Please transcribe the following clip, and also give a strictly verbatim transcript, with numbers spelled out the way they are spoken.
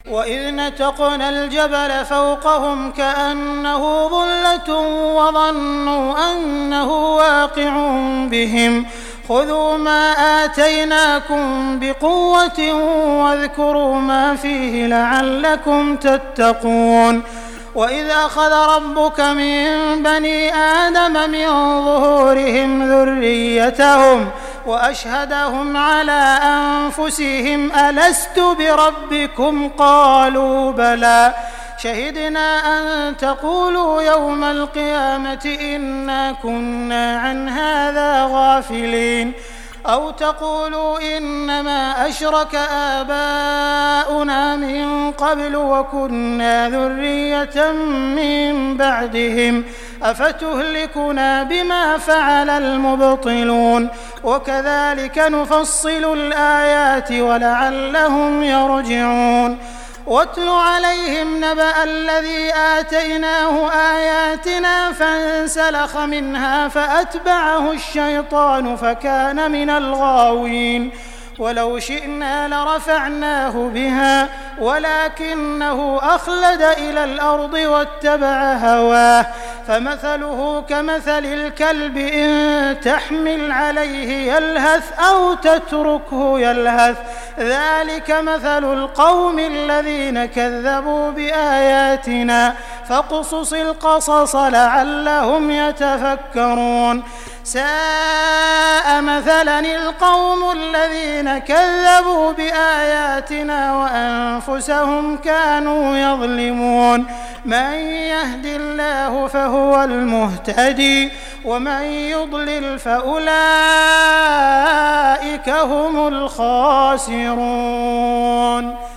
وإذ نتقنا الجبل فوقهم كأنه ظلة وظنوا أنه واقع بهم خذوا ما آتيناكم بقوة واذكروا ما فيه لعلكم تتقون وإذ أخذ ربك من بني آدم من ظهورهم ذريتهم وأشهدهم على أنفسهم ألست بربكم قالوا بلى شهدنا أن تقولوا يوم القيامة إنا كنا عن هذا غافلين أو تقولوا إنما أشرك آباؤنا من قبل وكنا ذرية من بعدهم أفتهلكنا بما فعل المبطلون وكذلك نفصل الآيات ولعلهم يرجعون واتل عليهم نبأ الذي آتيناه آياتنا فانسلخ منها فأتبعه الشيطان فكان من الغاوين ولو شئنا لرفعناه بها ولكنه أخلد إلى الأرض واتبع هواه فمثله كمثل الكلب إن تحمل عليه يلهث أو تتركه يلهث ذلك مثل القوم الذين كذبوا بآياتنا فاقصص القصص لعلهم يتفكرون ساء مثلا القوم الذين كذبوا بآياتنا وأنفسهم كانوا يظلمون من يهد الله فهو المهتدي ومن يضلل فأولئك هم الخاسرون.